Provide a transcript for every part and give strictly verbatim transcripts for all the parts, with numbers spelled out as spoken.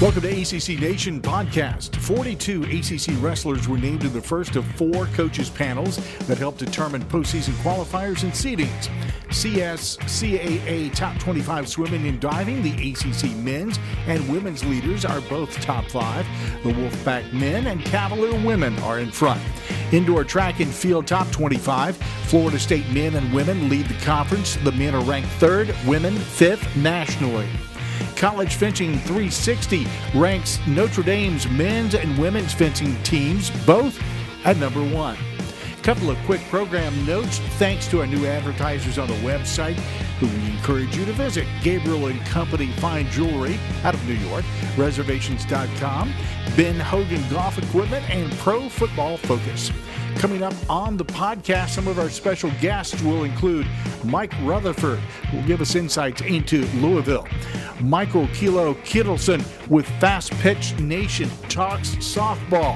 Welcome to A C C Nation Podcast. forty-two A C C wrestlers were named in the first of four coaches panels that help determine postseason qualifiers and seedings. C S C A A Top twenty-five swimming and diving, the A C C men's and women's leaders are both top five. The Wolfpack men and Cavalier women are in front. Indoor track and field top twenty-five. Florida State men and women lead the conference. The men are ranked third, women fifth nationally. College Fencing three sixty ranks Notre Dame's men's and women's fencing teams both at number one. Couple of quick program notes thanks to our new advertisers on the website who we encourage you to visit. Gabriel and Company Fine Jewelry out of New York, reservations dot com, Ben Hogan Golf Equipment, and Pro Football Focus. Coming up on the podcast, some of our special guests will include Mike Rutherford, who will give us insights into Louisville. Michael Kilo Kittleson with Fast Pitch Nation talks softball.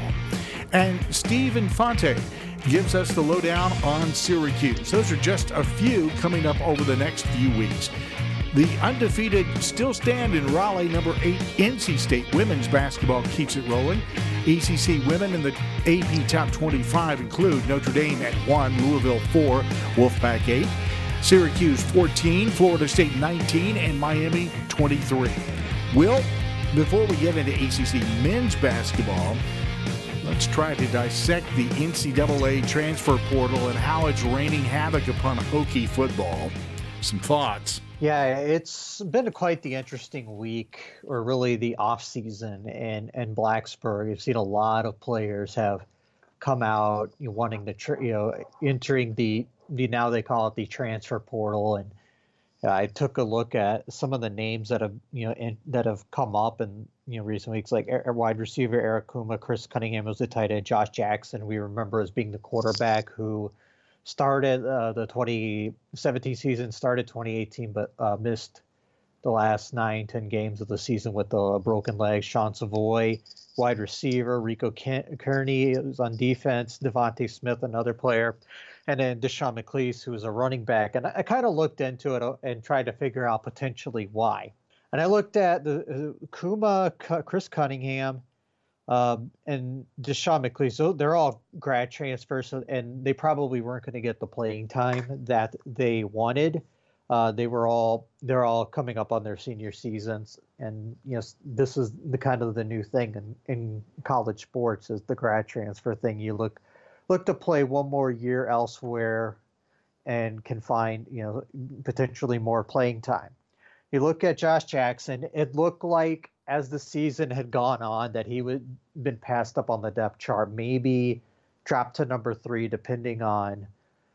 And Steve Infante gives us the lowdown on Syracuse. Those are just a few coming up over the next few weeks. The undefeated still stand in Raleigh. Number eight N C State women's basketball keeps it rolling. A C C women in the A P Top twenty-five include Notre Dame at one, Louisville four, Wolfpack eight, Syracuse fourteen, Florida State nineteen, and Miami twenty-three. Will, before we get into A C C men's basketball, let's try to dissect the N C double A transfer portal and how it's raining havoc upon Hokie football. Some thoughts. Yeah, it's been quite the interesting week, or really the off season in, in Blacksburg. You've seen a lot of players have come out you know, wanting to, tr- you know, entering the, the, now they call it the transfer portal. And uh, I took a look at some of the names that have, you know, in, that have come up in, you know, recent weeks, like a wide receiver Eric Kuma, Chris Cunningham was the tight end, Josh Jackson, we remember as being the quarterback who started uh, the twenty seventeen season, started twenty eighteen, but uh, missed the last nine, ten games of the season with a broken leg. Sean Savoy, wide receiver. Rico Kearney was on defense. Devontae Smith, another player. And then Deshaun McLeese, who was a running back. And I, I kind of looked into it and tried to figure out potentially why. And I looked at the uh, Kuma, Chris Cunningham, Um, and Deshaun McLeese, so they're all grad transfers, and they probably weren't going to get the playing time that they wanted. Uh, they were all they're all coming up on their senior seasons, and you know this is the kind of the new thing in, in college sports is the grad transfer thing. You look look to play one more year elsewhere, and can find you know potentially more playing time. You look at Josh Jackson; it looked like, as the season had gone on, that he would been passed up on the depth chart, maybe dropped to number three, depending on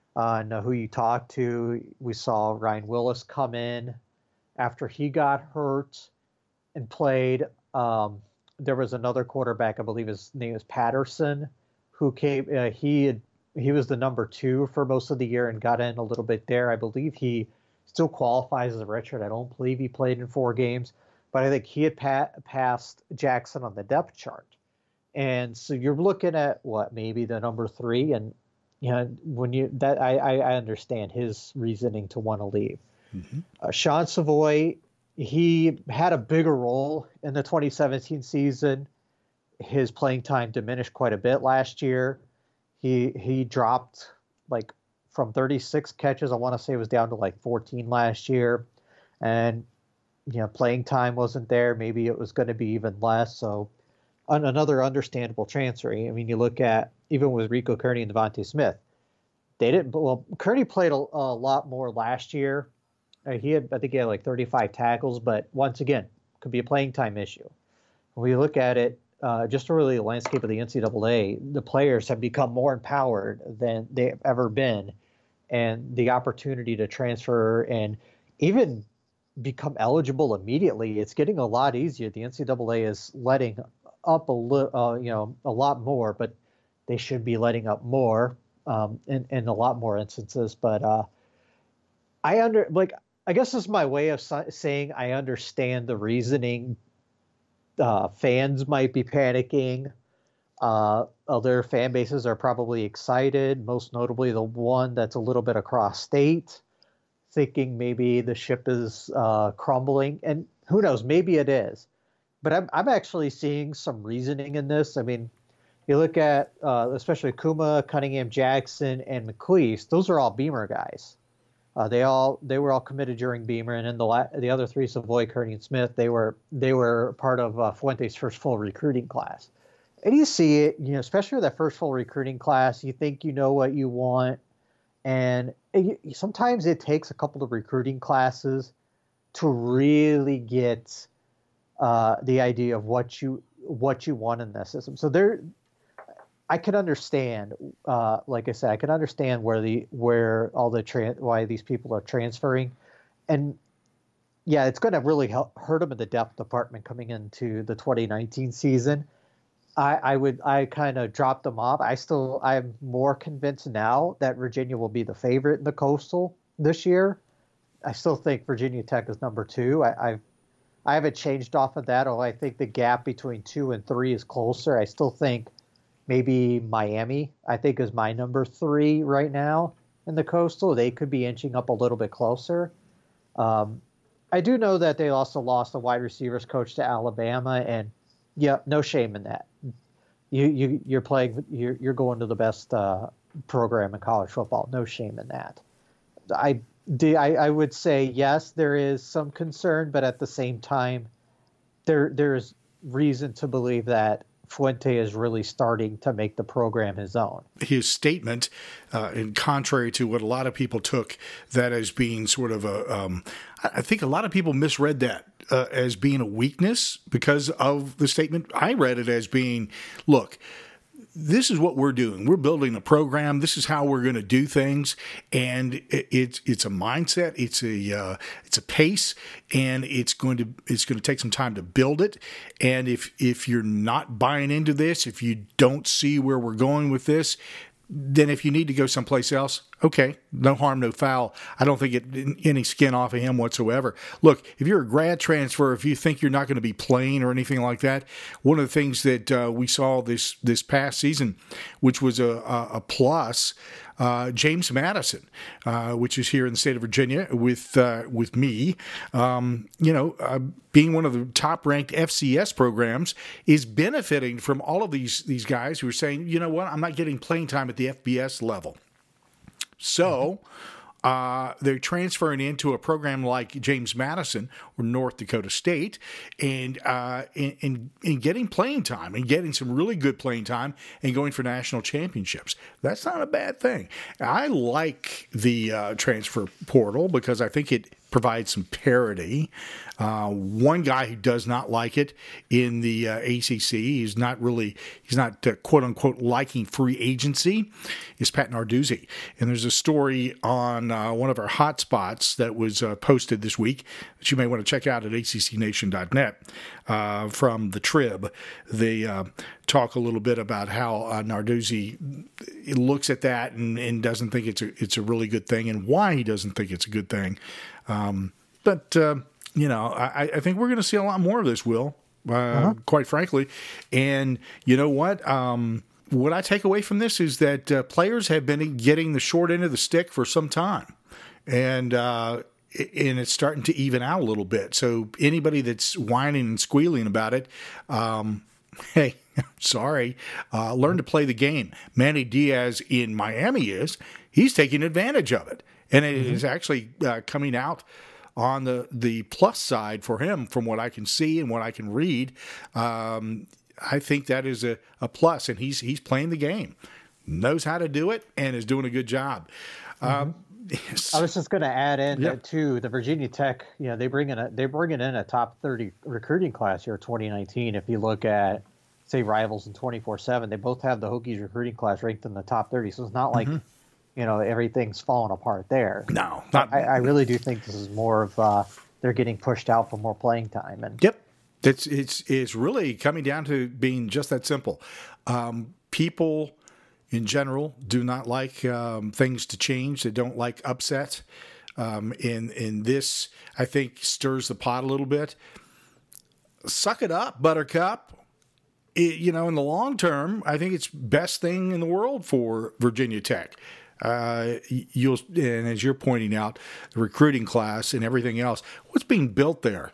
on who you talk to. We saw Ryan Willis come in after he got hurt and played. Um, there was another quarterback, I believe his name is Patterson, who came. Uh, he had, he was the number two for most of the year and got in a little bit there. I believe he still qualifies as a redshirt. I don't believe he played in four games. But I think he had pa- passed Jackson on the depth chart. And so you're looking at what, maybe the number three. And, you know, when you that I, I understand his reasoning to want to leave. Mm-hmm. Uh, Sean Savoy, he had a bigger role in the twenty seventeen season. His playing time diminished quite a bit last year. He he dropped like from thirty-six catches, I want to say it was down to like fourteen last year. And you know, playing time wasn't there. Maybe it was going to be even less. So another understandable transfer. I mean, you look at, even with Rico Kearney and Devontae Smith, they didn't, well, Kearney played a, a lot more last year. Uh, he had, I think he had like thirty-five tackles, but once again, could be a playing time issue. When we look at it, uh, just really the landscape of the N C double A, the players have become more empowered than they've ever been. And the opportunity to transfer and even become eligible immediately, it's getting a lot easier. The N C double A is letting up a li- uh, you know, a lot more, but they should be letting up more um, in, in a lot more instances. But uh, I under like I guess this is my way of si- saying I understand the reasoning. Uh, fans might be panicking. Uh, other fan bases are probably excited. Most notably, the one that's a little bit across state, thinking maybe the ship is uh, crumbling, and who knows, maybe it is. but I'm I'm actually seeing some reasoning in this. I mean, you look at uh, especially Kuma, Cunningham, Jackson, and McLeese. Those are all Beamer guys. Uh, they all they were all committed during Beamer, and then the la- the other three, Savoy, Kearney, and Smith, they were they were part of uh, Fuente's first full recruiting class. And you see it, you know, especially with that first full recruiting class. You think you know what you want, and it, sometimes it takes a couple of recruiting classes to really get uh, the idea of what you what you want in that system. So there. I can understand, uh, like I said, I can understand where the where all the tran- why these people are transferring, and yeah, it's going to really help, hurt them in the depth department coming into the twenty nineteen season. I, I would I kind of dropped them off. I still I'm more convinced now that Virginia will be the favorite in the Coastal this year. I still think Virginia Tech is number two. I I've, I haven't changed off of that. Although I think the gap between two and three is closer. I still think. Maybe Miami, I think, is my number three right now in the Coastal. They could be inching up a little bit closer. Um, I do know that they also lost a wide receivers coach to Alabama, and yeah, no shame in that. You you you're playing, you're you're going to the best uh, program in college football. No shame in that. I do. I, I would say yes, there is some concern, but at the same time, there there is reason to believe that Fuente is really starting to make the program his own. His statement, uh, and contrary to what a lot of people took that as being sort of a, um, I think a lot of people misread that uh, as being a weakness because of the statement. I read it as being, look, this is what we're doing. We're building a program. This is how we're going to do things, and it, it's it's a mindset. It's a uh, it's a pace, and it's going to it's going to take some time to build it. And if if you're not buying into this, if you don't see where we're going with this, then if you need to go someplace else, okay, no harm, no foul. I don't think it any skin off of him whatsoever. Look, if you're a grad transfer, if you think you're not going to be playing or anything like that, one of the things that uh, we saw this this past season, which was a, a, a plus, uh, James Madison, uh, which is here in the state of Virginia with uh, with me, um, you know, uh, being one of the top-ranked F C S programs, is benefiting from all of these these guys who are saying, you know what, I'm not getting playing time at the F B S level. So uh, they're transferring into a program like James Madison or North Dakota State and, uh, and, and getting playing time and getting some really good playing time and going for national championships. That's not a bad thing. I like the uh, transfer portal because I think it provides some parity. Uh, one guy who does not like it in the uh, A C C, he's not really, he's not uh, quote unquote liking free agency, is Pat Narduzzi. And there's a story on uh, one of our hotspots that was uh, posted this week that you may want to check out at A C C nation dot net uh, from the Trib. They uh, talk a little bit about how uh, Narduzzi looks at that and, and doesn't think it's a, it's a really good thing and why he doesn't think it's a good thing. Um, but, uh, you know, I, I think we're going to see a lot more of this, Will, uh, uh-huh. quite frankly. And you know what? Um, what I take away from this is that uh, players have been getting the short end of the stick for some time. And, uh, and it's starting to even out a little bit. So anybody that's whining and squealing about it, um, hey, sorry, uh, learn to play the game. Manny Diaz in Miami is. He's taking advantage of it. And it mm-hmm. is actually uh, coming out on the, the plus side for him from what I can see and what I can read. Um, I think that is a, a plus, and he's he's playing the game, knows how to do it, and is doing a good job. Mm-hmm. Um, yes. I was just going to add in yeah. that too. The Virginia Tech, you know, they bring in a they bringing in a top thirty recruiting class here, twenty nineteen. If you look at say Rivals and twenty-four seven, they both have the Hokies recruiting class ranked in the top thirty. So it's not like mm-hmm. you know, everything's falling apart there. No, not. I, I really do think this is more of uh, they're getting pushed out for more playing time. And yep, it's it's it's really coming down to being just that simple. Um, people in general do not like um, things to change. They don't like upset. Um, and and this, I think, stirs the pot a little bit. Suck it up, Buttercup. It, you know, in the long term, I think it's best thing in the world for Virginia Tech. Uh, you'll, and as you're pointing out, the recruiting class and everything else, what's being built there.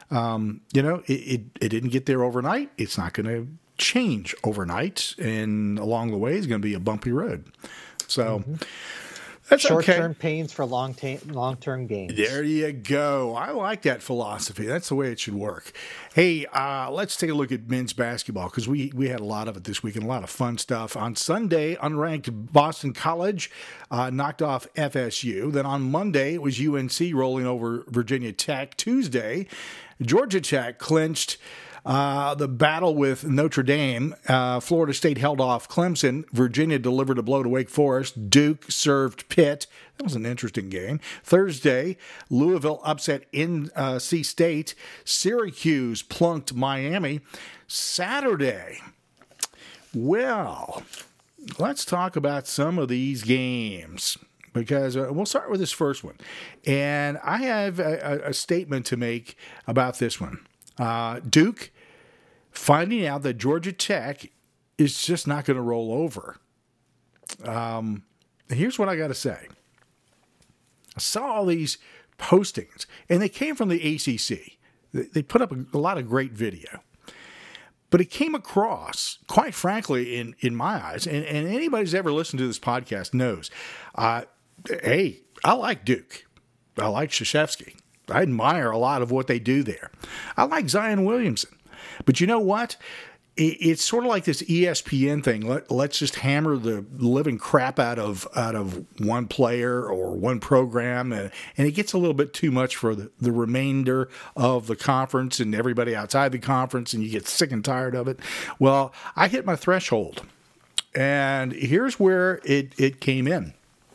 Um, you know, it, it, it didn't get there overnight. It's not going to change overnight. And along the way is going to be a bumpy road. So mm-hmm. that's short-term okay. pains for long ta- long-term gains. There you go. I like that philosophy. That's the way it should work. Hey, uh, let's take a look at men's basketball because we, we had a lot of it this week and a lot of fun stuff. On Sunday, unranked Boston College uh, knocked off F S U. Then on Monday, it was U N C rolling over Virginia Tech. Tuesday, Georgia Tech clinched Uh, the battle with Notre Dame. Uh, Florida State held off Clemson. Virginia delivered a blow to Wake Forest. Duke served Pitt. That was an interesting game. Thursday, Louisville upset N C State. Syracuse plunked Miami. Saturday, well, let's talk about some of these games. Because uh, we'll start with this first one. And I have a, a statement to make about this one. Uh, Duke finding out that Georgia Tech is just not going to roll over. Um, here's what I got to say. I saw all these postings, and they came from the A C C. They put up a, a lot of great video. But it came across, quite frankly, in, in my eyes, and, and anybody who's ever listened to this podcast knows, uh, hey, I like Duke. I like Krzyzewski. I admire a lot of what they do there. I like Zion Williamson. But you know what? It's sort of like this E S P N thing. Let, let's just hammer the living crap out of out of one player or one program, and, and it gets a little bit too much for the, the remainder of the conference and everybody outside the conference, and you get sick and tired of it. Well, I hit my threshold, and here's where it, it came in.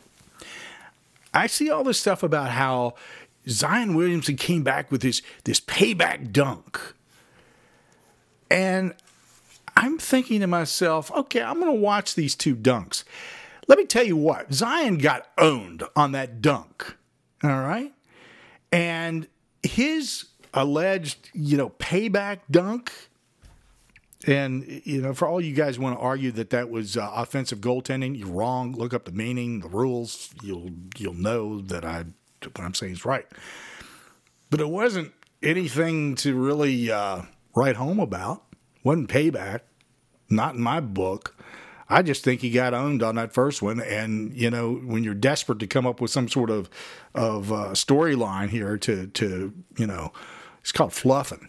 I see all this stuff about how Zion Williamson came back with this, this payback dunk. And I'm thinking to myself, okay, I'm going to watch these two dunks. Let me tell you what, Zion got owned on that dunk. All right? And his alleged, you know, payback dunk, and, you know, for all you guys want to argue that that was uh, offensive goaltending, you're wrong. Look up the meaning, the rules. You'll you'll know that I what I'm saying is right. But it wasn't anything to really uh, write home about. Wasn't payback. Not in my book. I just think he got owned on that first one. And, you know, when you're desperate to come up with some sort of of uh, storyline here to, to, you know, it's called fluffing.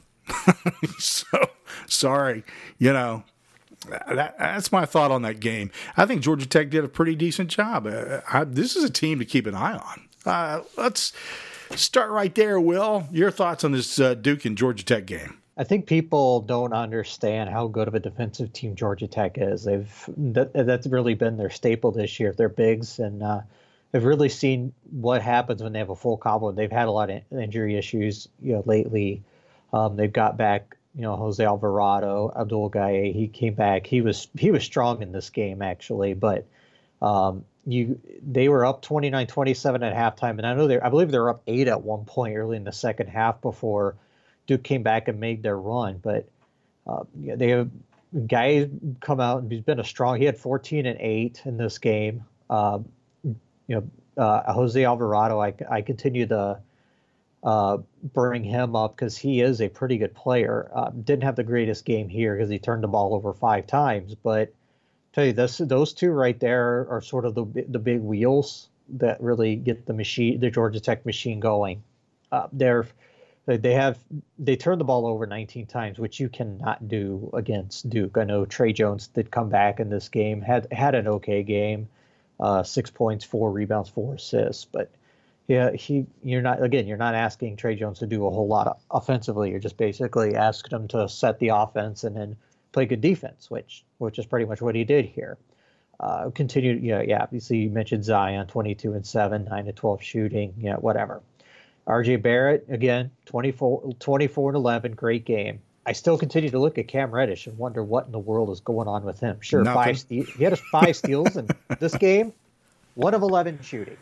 So, sorry, you know, that, that's my thought on that game. I think Georgia Tech did a pretty decent job. Uh, I, this is a team to keep an eye on. Uh, let's start right there, Will. Your thoughts on this uh, Duke and Georgia Tech game? I think people don't understand how good of a defensive team Georgia Tech is. They've that, that's really been their staple this year. They're bigs, and uh, they've really seen what happens when they have a full complement. They've had a lot of injury issues, you know, lately. Um, they've got back, you know, Jose Alvarado, Abdul Gaye. He came back. He was he was strong in this game actually, but um, you they were up twenty-nine twenty-seven at halftime, and I know they I believe they were up eight at one point early in the second half before Duke came back and made their run. But uh, yeah, they have guys come out and he's been a strong. He had fourteen and eight in this game. Uh, you know, uh, Jose Alvarado. I I continue to uh, bring him up because he is a pretty good player. Uh, didn't have the greatest game here because he turned the ball over five times. But tell you this, those two right there are sort of the the big wheels that really get the machine, the Georgia Tech machine going. Uh, they're They have they turned the ball over nineteen times, which you cannot do against Duke. I know Trey Jones did come back in this game, had had an okay game, uh, six points, four rebounds, four assists. But yeah, he you're not again you're not asking Trey Jones to do a whole lot of offensively. You're just basically asking him to set the offense and then play good defense, which which is pretty much what he did here. Uh, continued, yeah, yeah. Obviously, you mentioned Zion, twenty-two and seven, nine to twelve shooting, yeah, whatever. R J Barrett, again, twenty-four, twenty-four and eleven, great game. I still continue to look at Cam Reddish and wonder what in the world is going on with him. Sure, Nothing. five ste- he had five steals in this game, one of eleven shooting.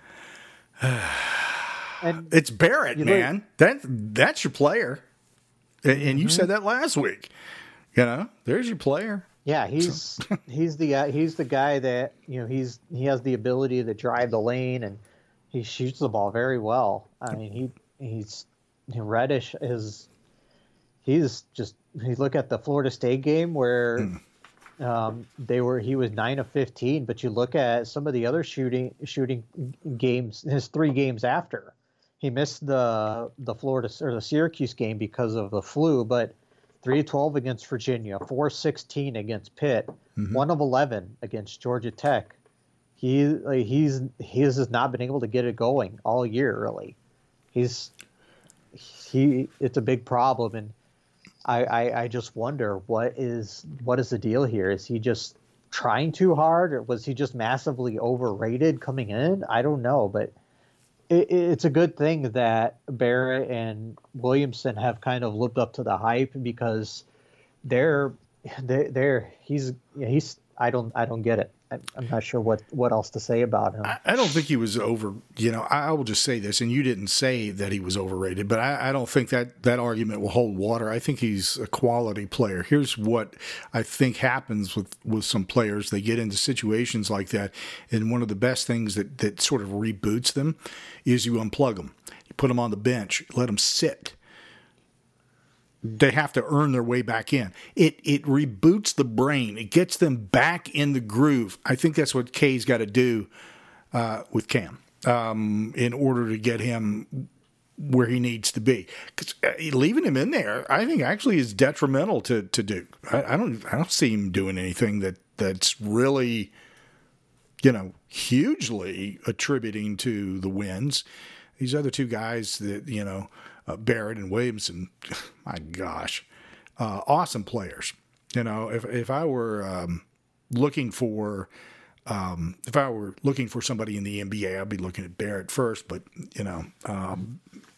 And it's Barrett, man. Look, that that's your player, and, and you mm-hmm. said that last week. You know, there's your player. Yeah, he's he's the uh, he's the guy that you know he's he has the ability to drive the lane and he shoots the ball very well. I mean, he he's Reddish is he's just you look at the Florida State game where mm. um, they were he was nine of fifteen, but you look at some of the other shooting shooting games, his three games after. He missed the the Florida or the Syracuse game because of the flu, but three of twelve against Virginia, four of sixteen against Pitt, mm-hmm. one of eleven against Georgia Tech. He like, he's he has not been able to get it going all year. Really, he's he it's a big problem, and I, I I just wonder what is what is the deal here? Is he just trying too hard, or was he just massively overrated coming in? I don't know, but. It's a good thing that Barrett and Williamson have kind of lived up to the hype because they're they're, they're he's he's I don't I don't get it. I'm not sure what, what else to say about him. I, I don't think he was over. You know, I, I will just say this, and you didn't say that he was overrated, but I, I don't think that that argument will hold water. I think he's a quality player. Here's what I think happens with, with some players. They get into situations like that, and one of the best things that, that sort of reboots them is you unplug them. You put them on the bench, let them sit. They have to earn their way back in. It it reboots the brain. It gets them back in the groove. I think that's what K's got to do uh, with Cam um, in order to get him where he needs to be. Because uh, leaving him in there, I think actually is detrimental to to Duke. I, I don't I don't see him doing anything that that's really, you know, hugely attributing to the wins. These other two guys that you know. Uh, Barrett and Williamson, my gosh, uh, awesome players. You know, if if I were um, looking for um, if I were looking for somebody in the N B A, I'd be looking at Barrett first. But you know, um,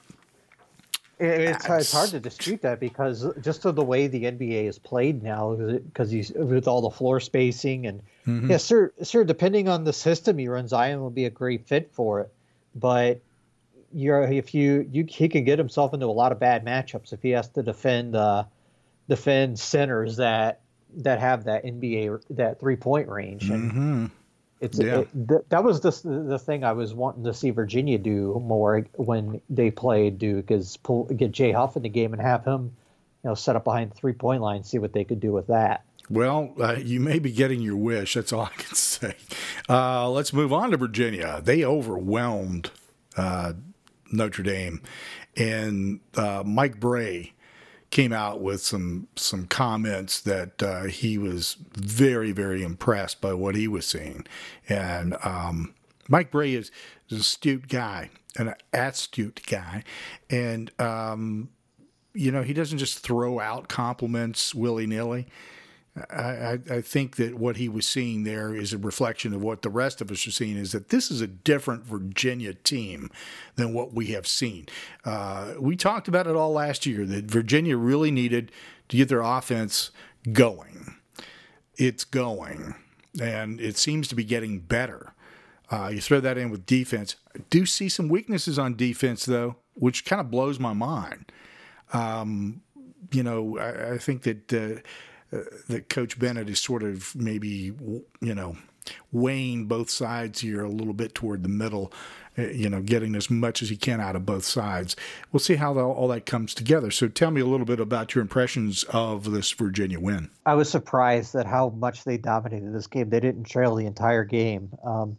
it's it's hard to dispute that because just of the way the N B A is played now, because he's with all the floor spacing and mm-hmm. yeah, sir, sir. Depending on the system he runs, Zion will be a great fit for it, but. You're, if you, you he can get himself into a lot of bad matchups if he has to defend uh, defend centers that that have that N B A that three point range. And mm-hmm. it's yeah. it, th- that was the the thing I was wanting to see Virginia do more when they played Duke is pull get Jay Huff in the game and have him you know set up behind the three point line, see what they could do with that. Well, uh, you may be getting your wish. That's all I can say. Uh, let's move on to Virginia. They overwhelmed. Uh, Notre Dame, and uh, Mike Brey came out with some some comments that uh, he was very, very impressed by what he was seeing. And um, Mike Brey is, is an astute guy, an astute guy, and um, you know he doesn't just throw out compliments willy nilly. I, I think that what he was seeing there is a reflection of what the rest of us are seeing is that this is a different Virginia team than what we have seen. Uh, we talked about it all last year, that Virginia really needed to get their offense going. It's going, and it seems to be getting better. Uh, you throw that in with defense. I do see some weaknesses on defense, though, which kind of blows my mind. Um, you know, I, I think that uh, – Uh, that Coach Bennett is sort of maybe, you know, weighing both sides here a little bit toward the middle, uh, you know, getting as much as he can out of both sides. We'll see how the, all that comes together. So tell me a little bit about your impressions of this Virginia win. I was surprised at how much they dominated this game. They didn't trail the entire game. Um,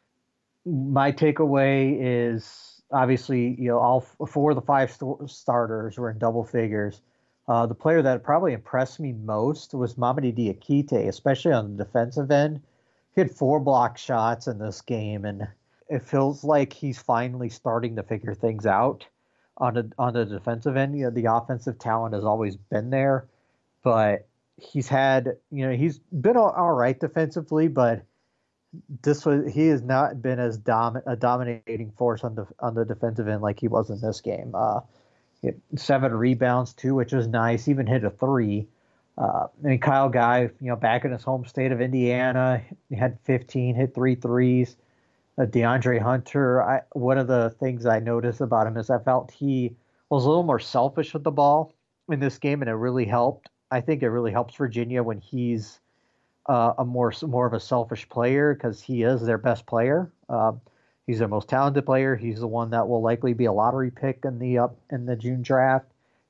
my takeaway is obviously, you know, all four of the five st- starters were in double figures. Uh, the player that probably impressed me most was Mamadi Diakite, especially on the defensive end. He had four block shots in this game, and it feels like he's finally starting to figure things out on the on the defensive end. You know, the offensive talent has always been there, but he's had, you know, he's been all, all right defensively, but this was he has not been as dom- a dominating force on the on the defensive end like he was in this game. Uh, Seven rebounds too, which was nice. Even hit a three. Uh, I mean, Kyle Guy, you know, back in his home state of Indiana, he had fifteen, hit three threes. Uh, DeAndre Hunter. I, one of the things I noticed about him is I felt he was a little more selfish with the ball in this game, and it really helped. I think it really helps Virginia when he's uh, a more more of a selfish player because he is their best player. Uh, He's their most talented player. He's the one that will likely be a lottery pick in the up in the June draft.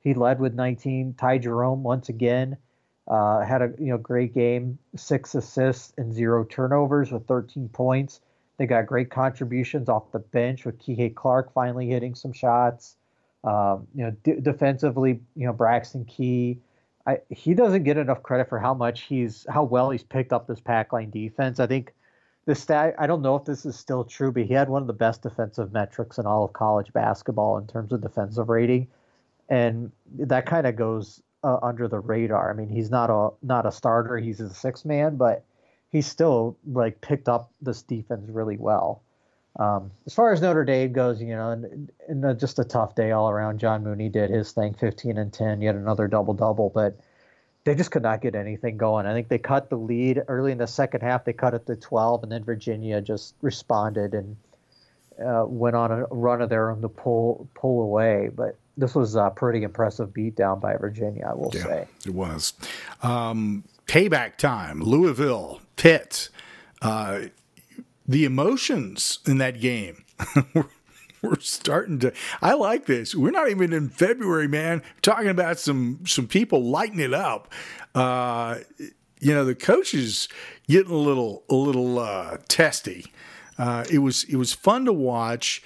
He led with nineteen. Ty Jerome, once again, uh, had a you know great game, six assists and zero turnovers with thirteen points. They got great contributions off the bench with Kihei Clark finally hitting some shots. Um, you know, d- defensively, you know, Braxton Key, I, he doesn't get enough credit for how much he's, how well he's picked up this pack line defense. I think the stat, I don't know if this is still true, but he had one of the best defensive metrics in all of college basketball in terms of defensive rating. And that kind of goes uh, under the radar. I mean, he's not a, not a starter. He's a six man, but he's still like picked up this defense really well. Um, as far as Notre Dame goes, you know, and, and uh, just a tough day all around. John Mooney did his thing, fifteen and ten, yet another double-double, but they just could not get anything going. I think they cut the lead early in the second half. They cut it to twelve, and then Virginia just responded and uh, went on a run of their own to pull pull away. But this was a pretty impressive beatdown by Virginia, I will yeah, say. It was. Um, payback time, Louisville, Pitt. Uh, the emotions in that game were, were starting to. I like this. We're not even in February, man. We're talking about some some people lighting it up. Uh, you know, the coaches getting a little a little uh, testy. Uh, it was it was fun to watch,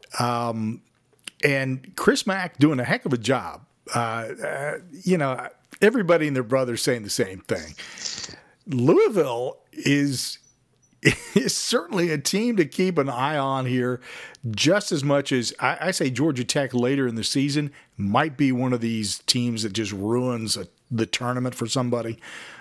um, and Chris Mack doing a heck of a job. Uh, uh, you know, everybody and their brother saying the same thing. Louisville is. is certainly a team to keep an eye on here, just as much as I, I say Georgia Tech later in the season might be one of these teams that just ruins a, the tournament for somebody.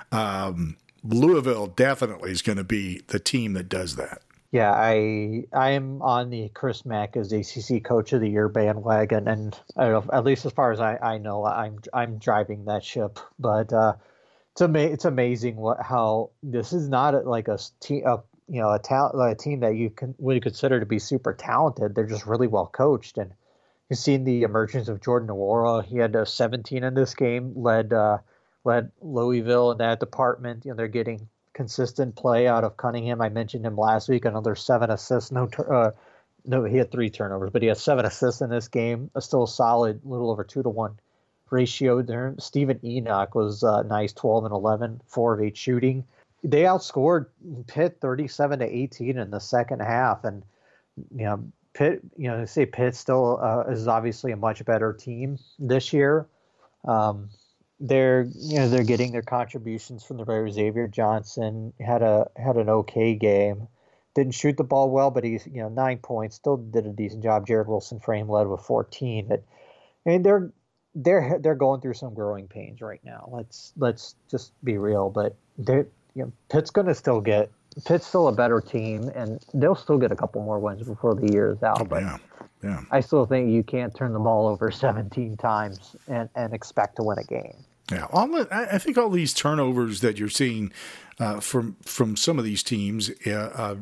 Um, Louisville definitely is going to be the team that does that. Yeah, I I am on the Chris Mack as A C C Coach of the Year bandwagon, and I don't know, at least as far as I, I know, I'm I'm driving that ship. But uh, it's ama- it's amazing what how this is not like a team, a, you know, a talent, like a team that you can would consider to be super talented. They're just really well coached, and you've seen the emergence of Jordan Nwora. He had a seventeen in this game, led uh, led Louisville in that department. You know, they're getting consistent play out of Cunningham. I mentioned him last week. Another seven assists. No, uh, no, he had three turnovers, but he had seven assists in this game. A still solid, little over two to one ratio there. Stephen Enoch was uh, nice, twelve and eleven, four of eight shooting. They outscored Pitt thirty-seven to eighteen in the second half, and you know Pitt. You know, they say Pitt still uh, is obviously a much better team this year. Um, they're you know they're getting their contributions from the very Xavier Johnson had a had an okay game. Didn't shoot the ball well, but he's you know nine points, still did a decent job. Jared Wilson Frame led with fourteen. But I mean they're they're they're going through some growing pains right now. Let's let's just be real. But they you know Pitt's going to still get Pitt's still a better team, and they'll still get a couple more wins before the year is out. Oh, but yeah. Yeah. I still think you can't turn the ball over seventeen times and, and expect to win a game. Yeah, all the, I think all these turnovers that you're seeing uh, from from some of these teams, uh, uh,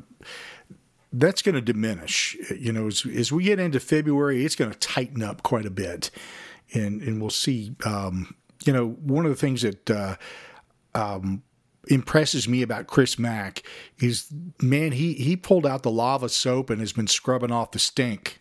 that's going to diminish. You know, as, as we get into February, it's going to tighten up quite a bit, and and we'll see. Um, you know, one of the things that uh, um, impresses me about Chris Mack is, man, he he pulled out the lava soap and has been scrubbing off the stink.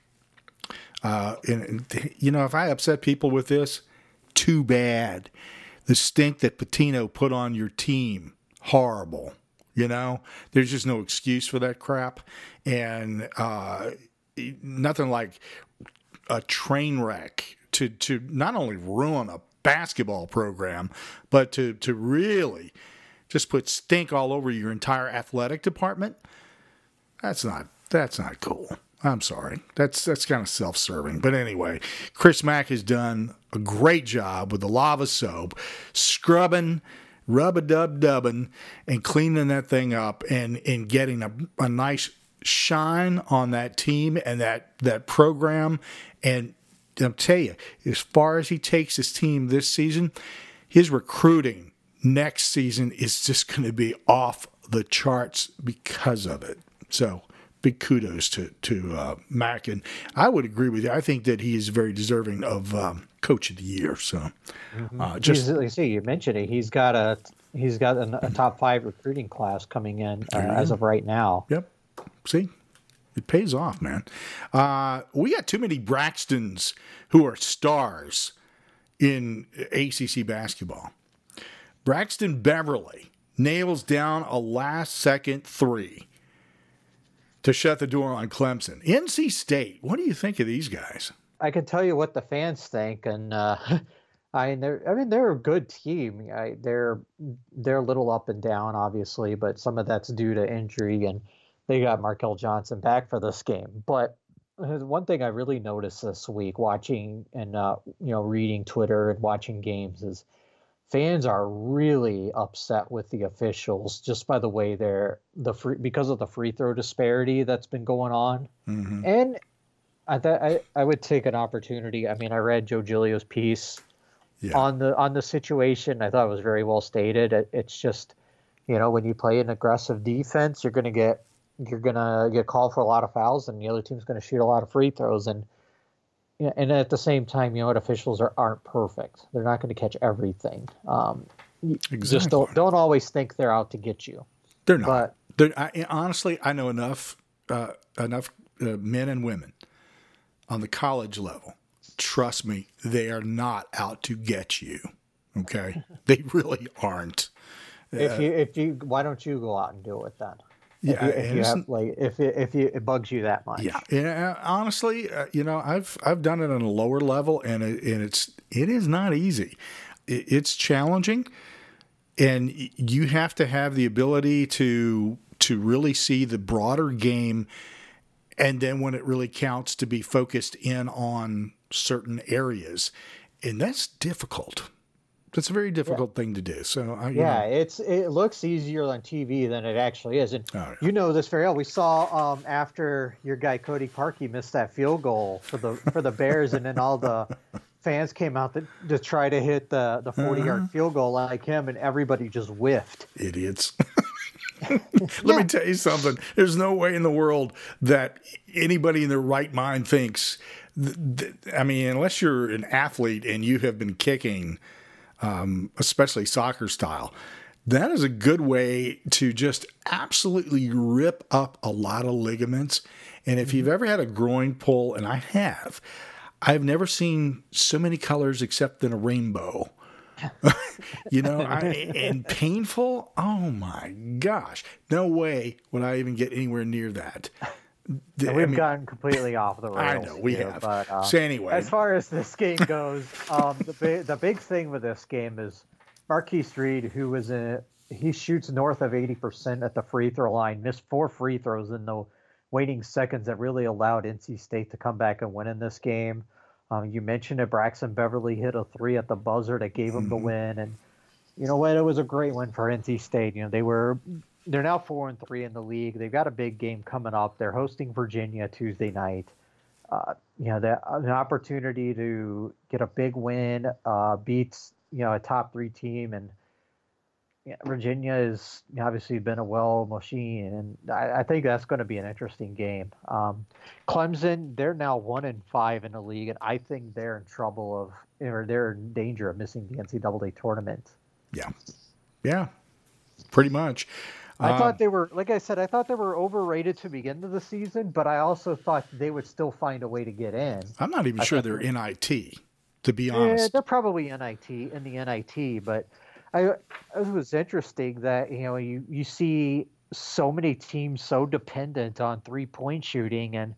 Uh, and, and you know, if I upset people with this, too bad. The stink that Pitino put on your team, horrible. You know, there's just no excuse for that crap. And uh, nothing like a train wreck to, to not only ruin a basketball program, but to, to really just put stink all over your entire athletic department. That's not, that's not cool. I'm sorry. That's that's kind of self-serving. But anyway, Chris Mack has done a great job with the lava soap, scrubbing, rub-a-dub-dubbing, and cleaning that thing up and, and getting a, a nice shine on that team and that, that program. And I'll tell you, as far as he takes his team this season, his recruiting next season is just going to be off the charts because of it. So big kudos to to uh, Mack, and I would agree with you. I think that he is very deserving of um, Coach of the Year. So, mm-hmm. uh, just you see, you mentioned it. He's got a he's got a, a top five recruiting class coming in uh, as of right now. Yep. See, it pays off, man. Uh, we got too many Braxtons who are stars in A C C basketball. Braxton Beverly nails down a last-second three to shut the door on Clemson. N C State, what do you think of these guys? I can tell you what the fans think, and uh, I mean, they're I mean they're a good team. I, they're they're a little up and down, obviously, but some of that's due to injury, and they got Markel Johnson back for this game. But one thing I really noticed this week, watching and uh, you know reading Twitter and watching games, is fans are really upset with the officials just by the way they're the free, because of the free throw disparity that's been going on. Mm-hmm. And I thought I, I would take an opportunity. I mean, I read Joe Giglio's piece yeah. on the on the situation. I thought it was very well stated. It, it's just, you know, when you play an aggressive defense, you're going to get you're going to get called for a lot of fouls, and the other team's going to shoot a lot of free throws. And and at the same time, you know what, officials are, aren't perfect. They're not going to catch everything. Um, exactly. Just don't don't always think they're out to get you. They're not. But they're, I, honestly, I know enough uh, enough uh, men and women on the college level. Trust me, they are not out to get you. Okay, they really aren't. If you if you, why don't you go out and do it then? Yeah, if you, if you have, like if it, if you, it bugs you that much. Yeah, yeah. Honestly, uh, you know, I've I've done it on a lower level, and it, and it's it is not easy. It, it's challenging, and you have to have the ability to to really see the broader game, and then when it really counts, to be focused in on certain areas, and that's difficult. That's a very difficult yeah. thing to do. So I, yeah, know. it's it looks easier on T V than it actually is, and oh, yeah. you know this very well. We saw um, after your guy Cody Parkey missed that field goal for the for the Bears, and then all the fans came out to, to try to hit the the forty yard uh-huh. field goal like him, and everybody just whiffed. Idiots. Let yeah. me tell you something. There's no way in the world that anybody in their right mind thinks. Th- th- I mean, unless you're an athlete and you have been kicking. Um, especially soccer style, that is a good way to just absolutely rip up a lot of ligaments. And if you've ever had a groin pull, and I have, I've never seen so many colors except in a rainbow. you know, I, and painful. Oh my gosh. No way would I even get anywhere near that. The, we've I mean, gotten completely off the rails. I know we here, have. But, um, so anyway, as far as this game goes, um, the big the big thing with this game is Marquise Reed, who was in he shoots north of eighty percent at the free throw line, missed four free throws in the waning seconds that really allowed N C State to come back and win in this game. Um, you mentioned it, Braxton Beverly hit a three at the buzzer that gave him mm-hmm. the win, and you know what? It was a great win for N C State. You know they were. They're now four and three in the league. They've got a big game coming up. They're hosting Virginia Tuesday night. Uh, you know, the, an opportunity to get a big win, uh, beats you know a top three team, and you know, Virginia has obviously been a well machine, and I, I think that's going to be an interesting game. Um, Clemson, they're now one and five in the league, and I think they're in trouble of, or they're in danger of missing the N C double A tournament. Yeah, yeah, pretty much. I um, thought they were, like I said, I thought they were overrated to begin the season, but I also thought they would still find a way to get in. I'm not even I sure they're N I T, to be honest. Yeah, they're probably N I T in the N I T, but I it was interesting that you know you, you see so many teams so dependent on three point shooting, and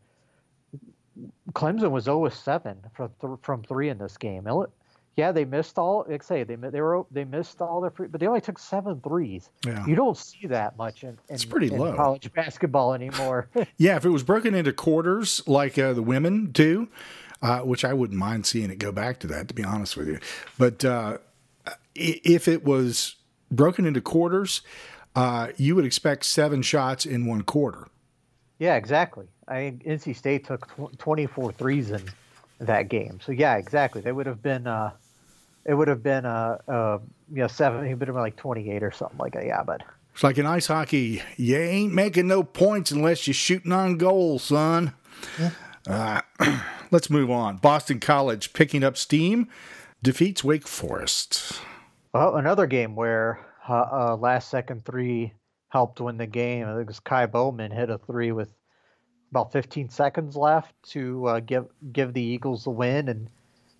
Clemson was zero of seven from th- from three in this game. Yeah, they missed all. Like I say, they they were they missed all their free, but they only took seven threes. Yeah. You don't see that much in, in, it's pretty in low. college basketball anymore. Yeah, if it was broken into quarters like uh, the women do, uh, which I wouldn't mind seeing it go back to that, to be honest with you. But uh, if it was broken into quarters, uh, you would expect seven shots in one quarter. Yeah, exactly. I N C State took tw- twenty-four threes in that game. So yeah, exactly. They would have been. Uh, It would have been a, a you know seven. It would have been like twenty-eight or something like that. Yeah, but it's like in ice hockey. You ain't making no points unless you're shooting on goal, son. Yeah. Uh, let's move on. Boston College picking up steam, defeats Wake Forest. Well, another game where uh, uh, last second three helped win the game. I think it was Kai Bowman hit a three with about fifteen seconds left to uh, give give the Eagles the win, and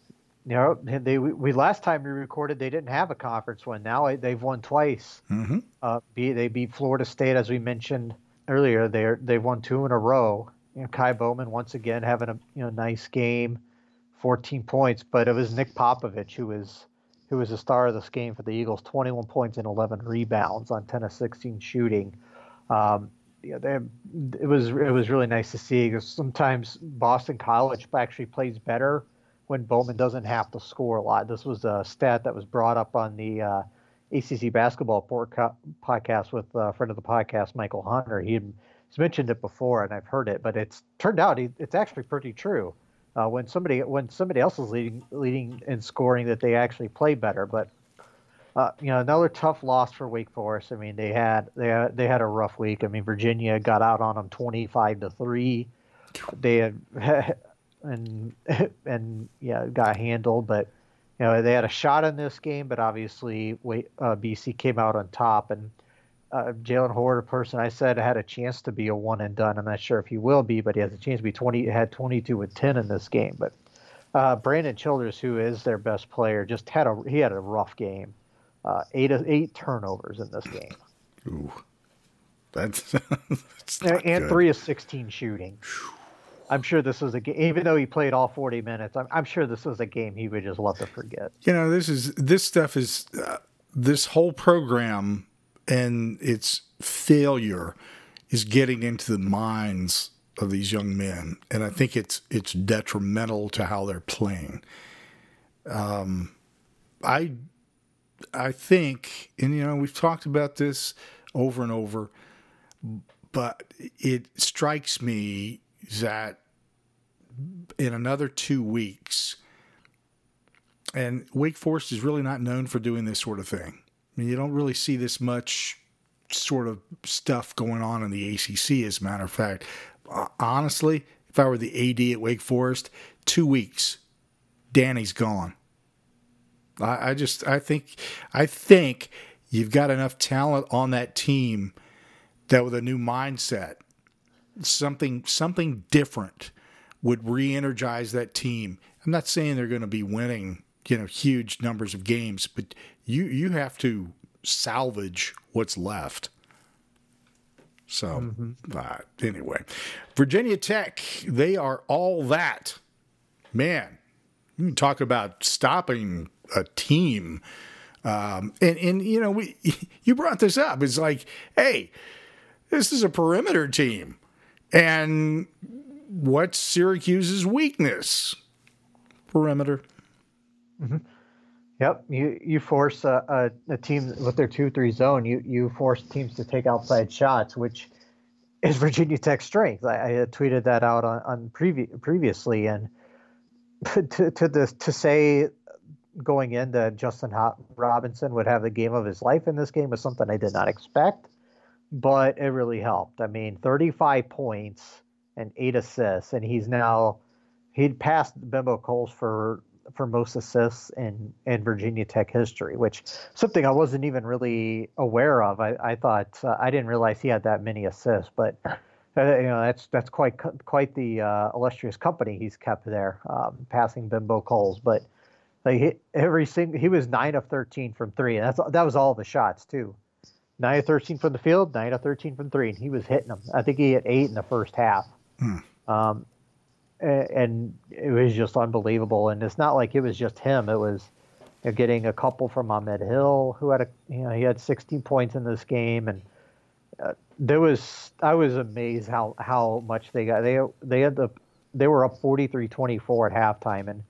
You know, they we last time we recorded, they didn't have a conference win. Now they've won twice. Mm-hmm. Uh, be, they beat Florida State, as we mentioned earlier. They're they've won two in a row. You know, Kai Bowman once again having a you know nice game, fourteen points. But it was Nick Popovich who was who was the star of this game for the Eagles. twenty-one points and eleven rebounds on ten of sixteen shooting. Um, you know, they, it was it was really nice to see. Because sometimes Boston College actually plays better when Bowman doesn't have to score a lot. This was a stat that was brought up on the uh, A C C basketball podcast with a friend of the podcast, Michael Hunter. He had he's mentioned it before, and I've heard it, but it's turned out he, it's actually pretty true. Uh, when somebody when somebody else is leading leading in scoring, that they actually play better. But uh, you know, another tough loss for Wake Forest. I mean, they had they had, they had a rough week. I mean, Virginia got out on them twenty-five to three. They had. and and yeah, got handled. But you know, they had a shot in this game, but obviously, uh, B C came out on top. And uh, Jalen Horde, a person I said had a chance to be a one and done. I'm not sure if he will be, but he has a chance to be twenty. Had twenty-two and ten in this game. But uh, Brandon Childers, who is their best player, just had a he had a rough game. Uh, eight eight turnovers in this game. Ooh, that's, that's and, and good. three of sixteen shooting. I'm sure this was a game, even though he played all forty minutes, I'm, I'm sure this was a game he would just love to forget. You know, this is this stuff is uh, this whole program and its failure is getting into the minds of these young men, and I think it's it's detrimental to how they're playing. Um, I I think, and you know, we've talked about this over and over, but it strikes me that in another two weeks, and Wake Forest is really not known for doing this sort of thing. I mean, you don't really see this much sort of stuff going on in the A C C, as a matter of fact. Honestly, if I were the A D at Wake Forest, two weeks, Danny's gone. I, I just, I think, I think you've got enough talent on that team that with a new mindset, something something different would re-energize that team. I'm not saying they're going to be winning, you know, huge numbers of games, but you you have to salvage what's left. So, mm-hmm. uh, anyway, Virginia Tech, they are all that. Man, you can talk about stopping a team. Um, and, and, you know, we you brought this up. It's like, hey, this is a perimeter team. And what's Syracuse's weakness? Perimeter. Mm-hmm. Yep, you you force a, a, a team with their two three zone. You you force teams to take outside shots, which is Virginia Tech's strength. I, I had tweeted that out on, on previ- previously, and to to this to say going in that Justin Robinson would have the game of his life in this game was something I did not expect. But it really helped. I mean, thirty-five points and eight assists, and he's now he'd passed Bimbo Coles for for most assists in, in Virginia Tech history, which something I wasn't even really aware of. I, I thought uh, I didn't realize he had that many assists, but uh, you know that's that's quite quite the uh, illustrious company he's kept there, um, passing Bimbo Coles. But like he, every single he was nine of thirteen from three, and that's that was all the shots too. nine of thirteen from the field, nine of thirteen from three, and he was hitting them. I think he hit eight in the first half. Hmm. Um, and, and it was just unbelievable. And it's not like it was just him. It was you know, getting a couple from Ahmed Hill, who had a you know he had sixteen points in this game, and uh, there was I was amazed how, how much they got. They they had the they were up forty-three twenty-four at halftime, and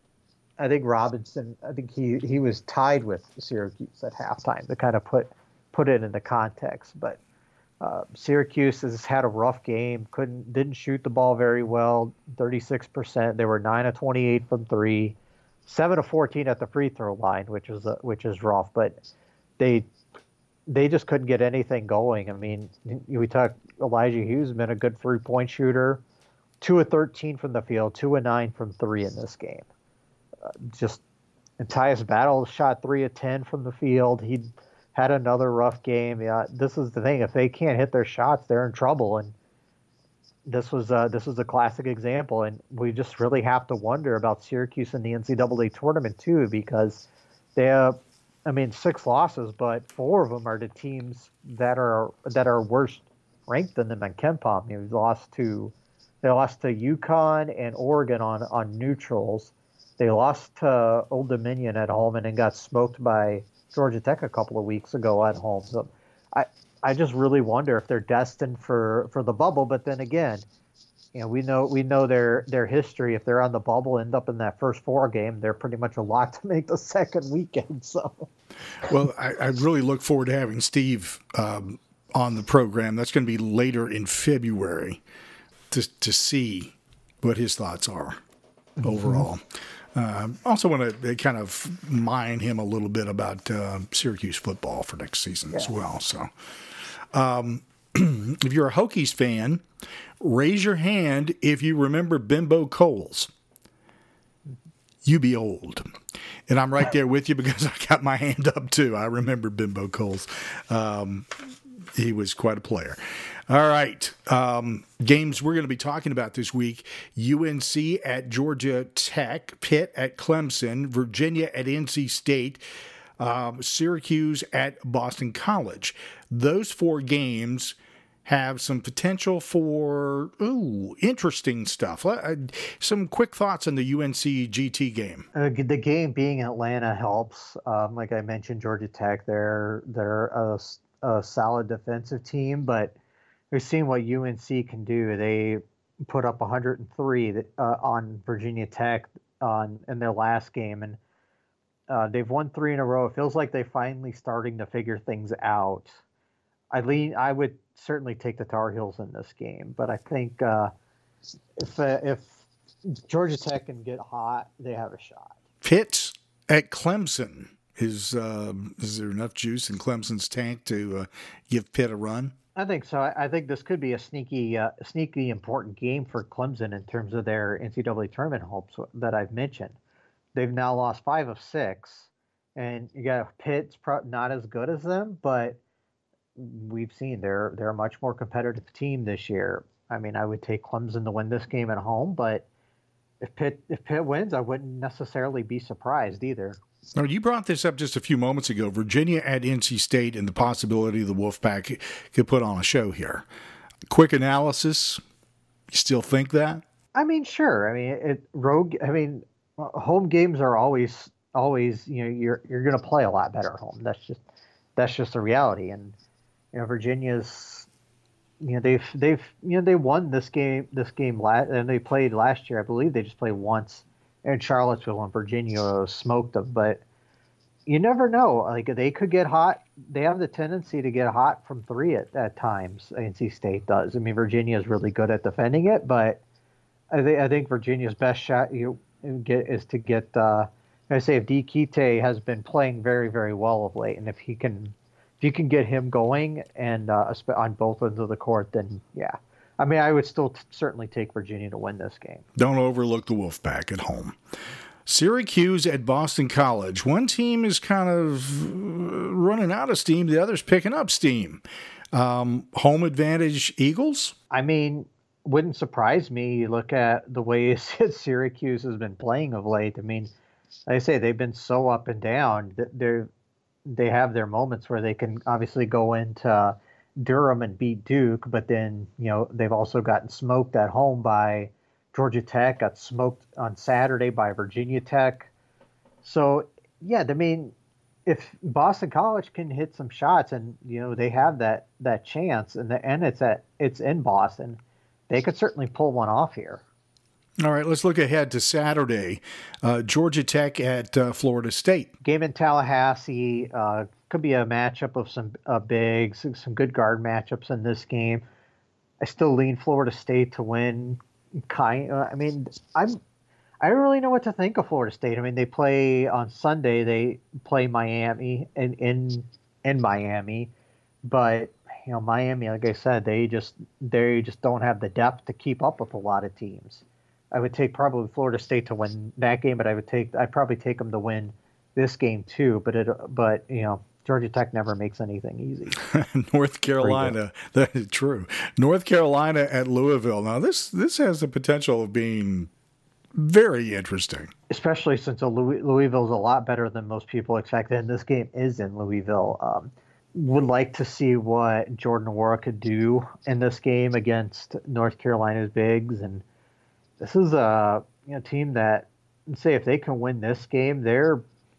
I think Robinson. I think he he was tied with Syracuse at halftime to kind of put. put it into context, but uh, Syracuse has had a rough game. Couldn't didn't shoot the ball very well. thirty-six percent. They were nine of twenty-eight from three, seven of fourteen at the free throw line, which is a, which is rough. But they they just couldn't get anything going. I mean, we talked. Elijah Hughes has been a good three point shooter, two of thirteen from the field, two of nine from three in this game. Uh, just and Tyus Battle shot three of ten from the field. He had another rough game. Yeah, this is the thing. If they can't hit their shots, they're in trouble. And this was uh, this was a classic example, and we just really have to wonder about Syracuse in the N C double A tournament too, because they have, I mean, six losses, but four of them are to teams that are that are worse ranked than them in KenPom. You know, they lost to they lost to UConn and Oregon on on neutrals. They lost to Old Dominion at home and then got smoked by Georgia Tech a couple of weeks ago at home. So I I just really wonder if they're destined for, for the bubble. But then again, you know, we know we know their their history. If they're on the bubble, end up in that first four game, they're pretty much a lock to make the second weekend. So, well, I, I really look forward to having Steve um, on the program. That's going to be later in February to to see what his thoughts are mm-hmm. overall. Uh, also want to kind of mine him a little bit about uh, Syracuse football for next season yeah. as well. So, um, if you're a Hokies fan, raise your hand if you remember Bimbo Coles. You be old. And I'm right there with you because I got my hand up too. I remember Bimbo Coles. Um, he was quite a player. All right. Um, games we're going to be talking about this week. U N C at Georgia Tech, Pitt at Clemson, Virginia at N C State, um, Syracuse at Boston College. Those four games have some potential for, ooh, interesting stuff. Uh, some quick thoughts on the U N C G T game. Uh, the game being in Atlanta helps. Um, like I mentioned, Georgia Tech, they're, they're a, a solid defensive team, but we've seen what U N C can do. They put up one hundred three uh, on Virginia Tech on in their last game, and uh, they've won three in a row. It feels like they're finally starting to figure things out. I lean. I would certainly take the Tar Heels in this game, but I think uh, if uh, if Georgia Tech can get hot, they have a shot. Pitt at Clemson. Is uh, is there enough juice in Clemson's tank to uh, give Pitt a run? I think so. I think this could be a sneaky, uh, sneaky important game for Clemson in terms of their N C double A tournament hopes that I've mentioned. They've now lost five of six, and you got Pitt's pro- not as good as them, but we've seen they're they're a much more competitive team this year. I mean, I would take Clemson to win this game at home, but if Pitt if Pitt wins, I wouldn't necessarily be surprised either. Now, you brought this up just a few moments ago, Virginia at N C State and the possibility the Wolfpack could put on a show here. Quick analysis, you still think that? I mean, sure. I mean, it rogue. I mean, home games are always, always. You know, you're you're going to play a lot better at home. That's just that's just the reality. And you know, Virginia's, you know, they've they've you know they won this game this game last, and they played last year. I believe they just played once in Charlottesville, and Virginia smoked them. But you never know. Like, they could get hot. They have the tendency to get hot from three at, at times. N C State does. I mean, Virginia is really good at defending it, but I, th- I think Virginia's best shot you get is to get. Uh, I say if Dikite has been playing very, very well of late, and if he can, if you can get him going and uh, on both ends of the court, then yeah. I mean, I would still t- certainly take Virginia to win this game. Don't overlook the Wolfpack at home. Syracuse at Boston College. One team is kind of running out of steam. The other's picking up steam. Um, home advantage Eagles? I mean, wouldn't surprise me. You look at the way Syracuse has been playing of late. I mean, like I say, they've been so up and down. They're, they have their moments where they can obviously go into Durham and beat Duke, but then, you know, they've also gotten smoked at home by Georgia Tech, got smoked on Saturday by Virginia Tech. So, yeah, I mean, if Boston College can hit some shots and, you know, they have that that chance and the, and it's at it's in Boston, they could certainly pull one off here. All right, let's look ahead to Saturday. Uh, Georgia Tech at uh, Florida State. Game in Tallahassee. Uh, could be a matchup of some uh, bigs, some good guard matchups in this game. I still lean Florida State to win. Kind, uh, I mean, I'm. I don't really know what to think of Florida State. I mean, they play on Sunday. They play Miami in in in Miami, but you know, Miami, like I said, they just they just don't have the depth to keep up with a lot of teams. I would take probably Florida State to win that game, but I would take I'd probably take them to win this game too. But it but you know, Georgia Tech never makes anything easy. North Carolina, that is true. North Carolina at Louisville. Now, this this has the potential of being very interesting. Especially since Louis, Louisville's a lot better than most people expected, and this game is in Louisville. Um, would like to see what Jordan Nwora could do in this game against North Carolina's bigs. And this is a you know, team that, say, if they can win this game, they're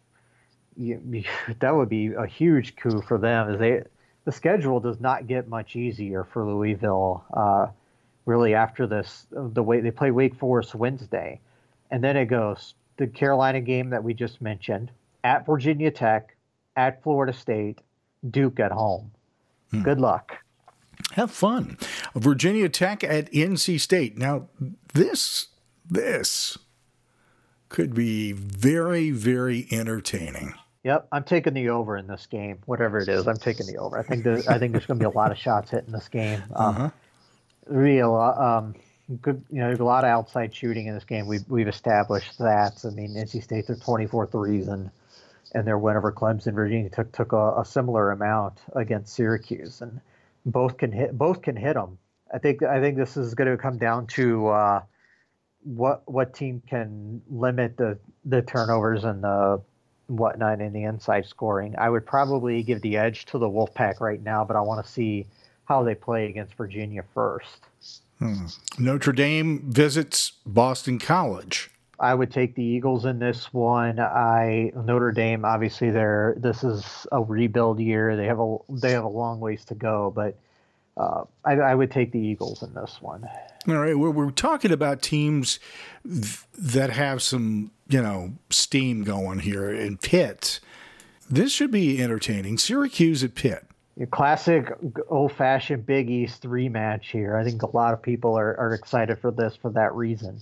You, that would be a huge coup for them. As they, the schedule does not get much easier for Louisville. Uh, really, after this, the way they play Wake Forest Wednesday, and then it goes the Carolina game that we just mentioned, at Virginia Tech, at Florida State, Duke at home. Hmm. Good luck. Have fun. Virginia Tech at N C State. Now, this this could be very, very entertaining. Yep, I'm taking the over in this game. Whatever it is, I'm taking the over. I think there, I think there's going to be a lot of shots hit in this game. Um, uh-huh. Real um, good, you know, there's a lot of outside shooting in this game. We've we've established that. I mean, N C State took twenty-four threes and and their win over Clemson. Virginia took took a, a similar amount against Syracuse, and both can hit both can hit them. I think I think this is going to come down to uh, what what team can limit the the turnovers and the whatnot in the inside scoring. I would probably give the edge to the Wolfpack right now, but I want to see how they play against Virginia first. Hmm. Notre Dame visits Boston College. I would take the Eagles in this one. I Notre Dame, obviously, they're this is a rebuild year. They have a they have a long ways to go, but uh, I, I would take the Eagles in this one. All right, we're, we're talking about teams th- that have some, you know, steam going here in Pitt. This should be entertaining. Syracuse at Pitt. Your classic old-fashioned Big East rematch here. I think a lot of people are, are excited for this for that reason.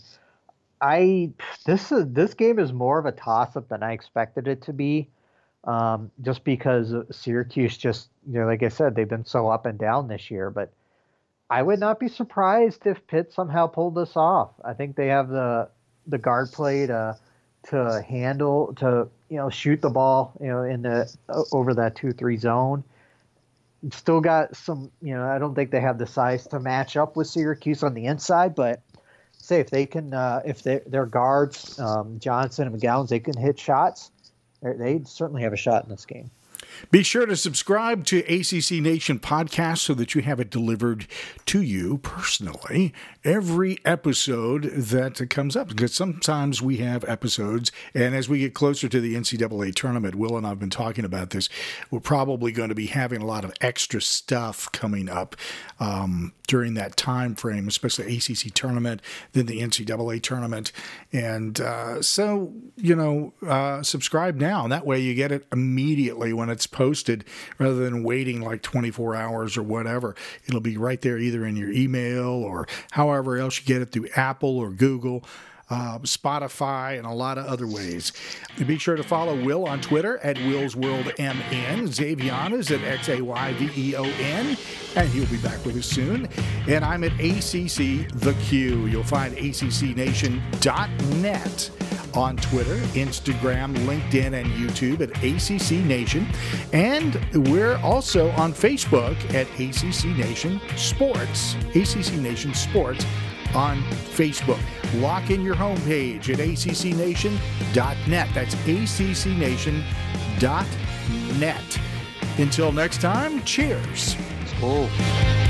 I this is this game is more of a toss-up than I expected it to be, um, just because Syracuse just, you know, like I said, they've been so up and down this year, but I would not be surprised if Pitt somehow pulled this off. I think they have the the guard play to to handle to you know shoot the ball you know in the over that two three zone. Still got some you know I don't think they have the size to match up with Syracuse on the inside, but say if they can uh, if they their guards um, Johnson and McGowan, they can hit shots, they certainly have a shot in this game. Be sure to subscribe to A C C Nation podcast so that you have it delivered to you personally every episode that comes up. Because sometimes we have episodes, and as we get closer to the N C double A tournament, Will and I have been talking about this, we're probably going to be having a lot of extra stuff coming up um, during that time frame, especially A C C tournament, then the N C double A tournament. And uh, so, you know, uh, subscribe now. And that way you get it immediately when it's posted rather than waiting like twenty-four hours or whatever. It'll be right there either in your email or however else you get it through Apple or Google, uh, Spotify, and a lot of other ways. And be sure to follow Will on Twitter at Will's World M N. Xavion is at X A Y V E O N, and he'll be back with us soon. And I'm at A C C The Q. You'll find A C C Nation dot net on Twitter, Instagram, LinkedIn, and YouTube at A C C Nation. And we're also on Facebook at A C C Nation Sports. A C C Nation Sports on Facebook. Lock in your homepage at A C C Nation dot net. That's A C C Nation dot net. Until next time, cheers. Cool.